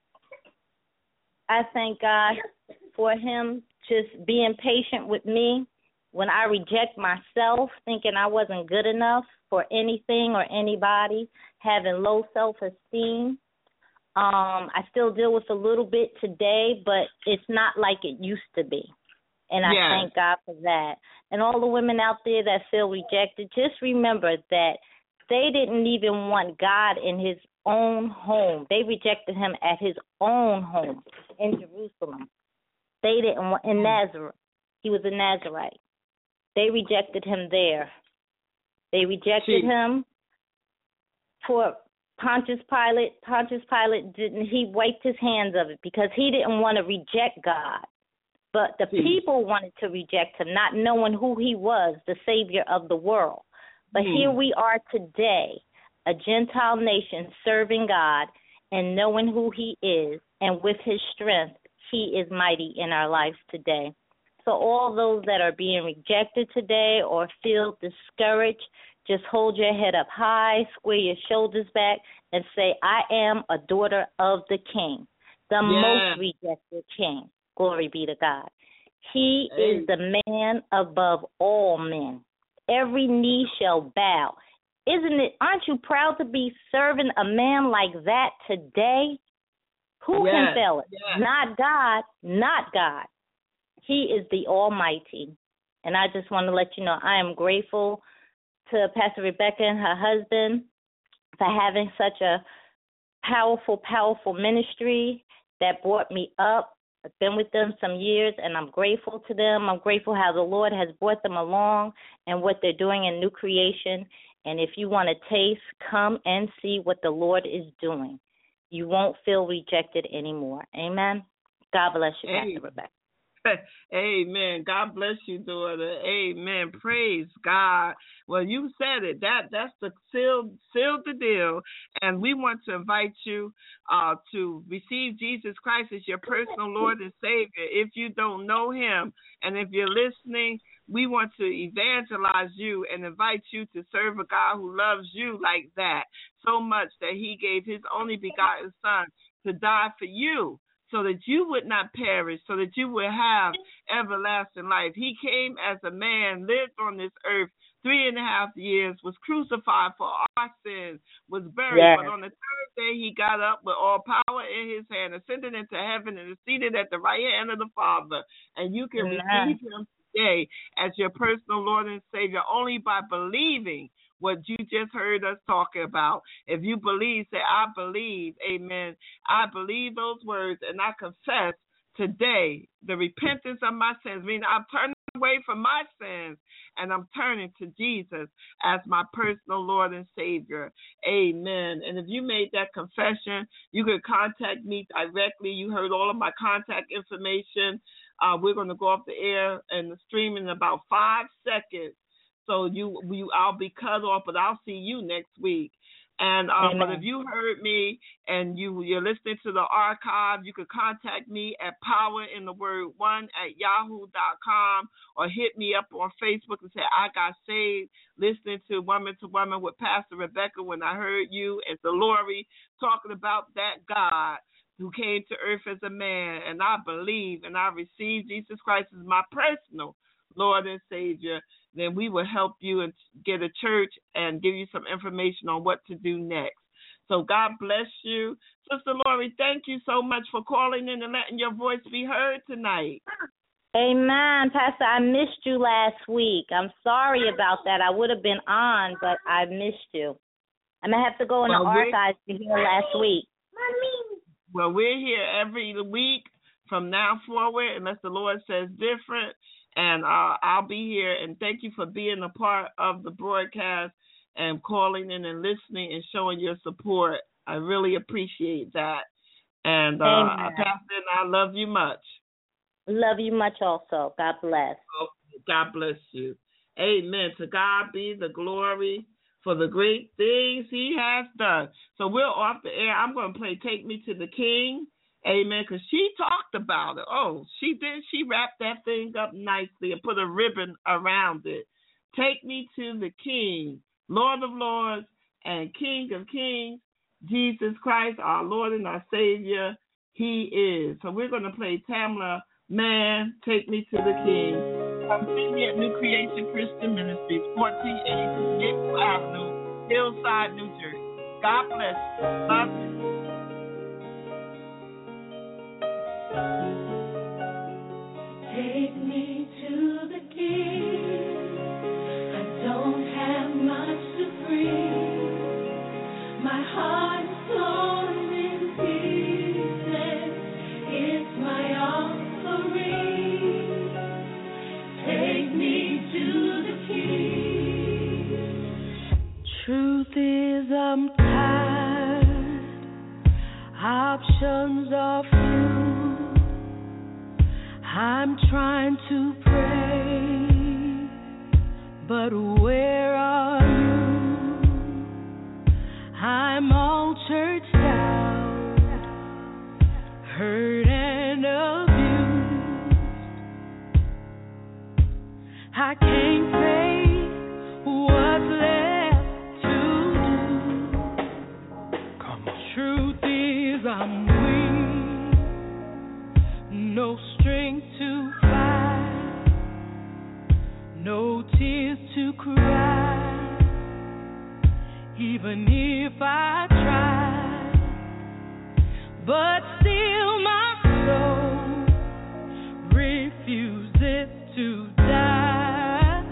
I thank God for him just being patient with me when I reject myself, thinking I wasn't good enough for anything or anybody, having low self-esteem. I still deal with a little bit today, but it's not like it used to be. And I thank God for that. And all the women out there that feel rejected, just remember that they didn't even want God in his own home. They rejected him at his own home in Jerusalem. They didn't want in Nazareth. He was a Nazarite. They rejected him there. They rejected him for Pontius Pilate. Pontius Pilate he wiped his hands of it because he didn't want to reject God. But the people wanted to reject him, not knowing who he was, the Savior of the world. But here we are today, a Gentile nation serving God and knowing who he is, and with his strength, he is mighty in our lives today. So all those that are being rejected today or feel discouraged, just hold your head up high, square your shoulders back, and say, I am a daughter of the King, the most rejected King. Glory be to God. He is the man above all men. Every knee shall bow. Aren't you proud to be serving a man like that today? Who can fail it? Not God, not God. He is the Almighty. And I just want to let you know I am grateful to Pastor Rebecca and her husband for having such a powerful, powerful ministry that brought me up. I've been with them some years, and I'm grateful to them. I'm grateful how the Lord has brought them along and what they're doing in new creation. And if you want to taste, come and see what the Lord is doing. You won't feel rejected anymore. Amen. God bless you, Pastor Rebecca. Amen. God bless you, daughter. Amen. Praise God. Well, you said it. That's the sealed the deal. And we want to invite you to receive Jesus Christ as your personal Lord and Savior. If you don't know him, and if you're listening, we want to evangelize you and invite you to serve a God who loves you like that, so much that he gave his only begotten Son to die for you, so that you would not perish, so that you would have everlasting life. He came as a man, lived on this earth 3.5 years, was crucified for our sins, was buried, but on the third day he got up with all power in his hand, ascended into heaven, and is seated at the right hand of the Father. And you can receive him today as your personal Lord and Savior only by believing what you just heard us talking about. If you believe, say, I believe, amen. I believe those words, and I confess today the repentance of my sins, meaning I'm turning away from my sins, and I'm turning to Jesus as my personal Lord and Savior. Amen. And if you made that confession, you can contact me directly. You heard all of my contact information. We're going to go off the air and the stream in about 5 seconds. So I'll be cut off, but I'll see you next week. And but if you heard me and you're listening to the archive, you can contact me at powerintheword1@yahoo.com, or hit me up on Facebook and say, I got saved listening to Woman with Pastor Rebecca when I heard you and Lori talking about that God who came to earth as a man, and I believe and I receive Jesus Christ as my personal Lord and Savior. Then we will help you and get a church and give you some information on what to do next. So God bless you. Sister Lori, thank you so much for calling in and letting your voice be heard tonight. Amen. Pastor, I missed you last week. I'm sorry about that. I would have been on, but I missed you. I'm going to have to go in the archives to hear last week. Well, we're here every week from now forward, unless the Lord says different. And I'll be here, and thank you for being a part of the broadcast and calling in and listening and showing your support. I really appreciate that. And Pastor, I love you much. Love you much also. God bless. God bless you. Amen. To God be the glory for the great things he has done. So we're off the air. I'm going to play Take Me to the King. Amen, because she talked about it. Oh, she did. She wrapped that thing up nicely and put a ribbon around it. Take me to the King, Lord of Lords and King of Kings, Jesus Christ, our Lord and our Savior, he is. So we're going to play Tamla Mann, Take Me to the King. Come see me at New Creation Christian Ministries, 1480 Maple Avenue, Hillside, New Jersey. God bless you. Love you. Take me to the King. I don't have much to bring. My heart is torn in pieces. It's my offering. Take me to the King. Truth is, I'm tired. Options are few. I'm trying to pray, but where are you? I'm all churched out, hurt and abused. I can't say what's left to do. Come on. Truth is, I'm weak, no strength to fight, no tears to cry, even if I try, but still my soul refuses to die.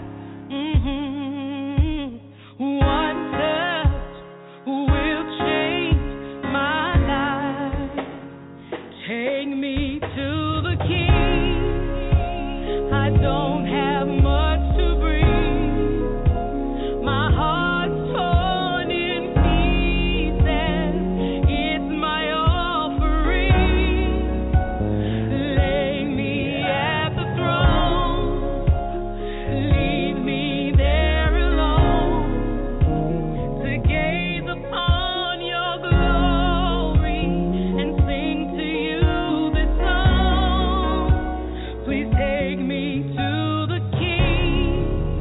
One touch will change my life. Take me to the King. I don't have much to bring. My heart's torn in pieces. It's my offering. Lay me at the throne. Leave me there alone to gaze upon your glory and sing to you this song. Please take me to the King.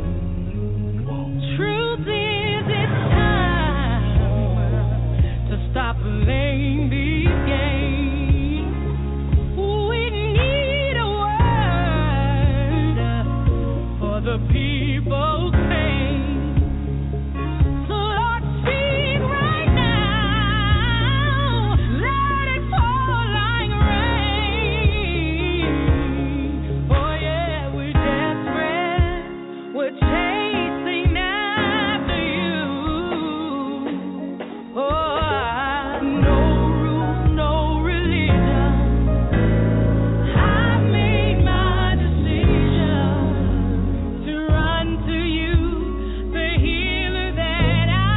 Truth is, it's time to stop playing these games. We need a word for the people's pain. So Lord, speak right now. Let it fall like rain. Oh yeah, we're desperate. We're chasing after you. Oh, no rules, no religion. I've made my decision to run to you, the healer that I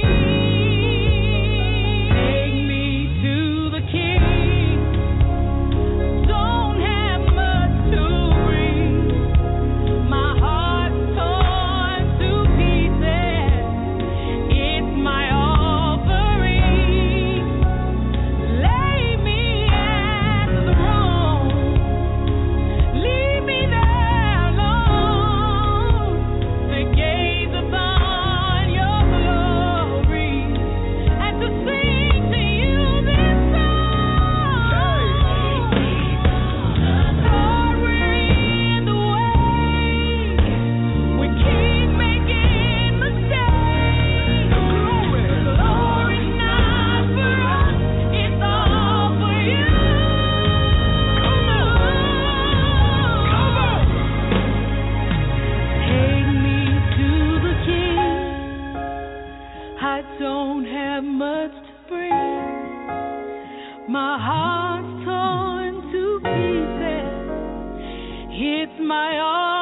need. Take me to the King. Don't have much to bring. My heart's torn to pieces. It's my offering. Lay me at the throne. Leave me there alone to gaze upon your glory and to sing to you this song. Lord, we're in the way. We keep making mistakes. Glory's not for us, it's all for you. Take me to the King. I don't have much to bring. My heart's torn to pieces. It's my all.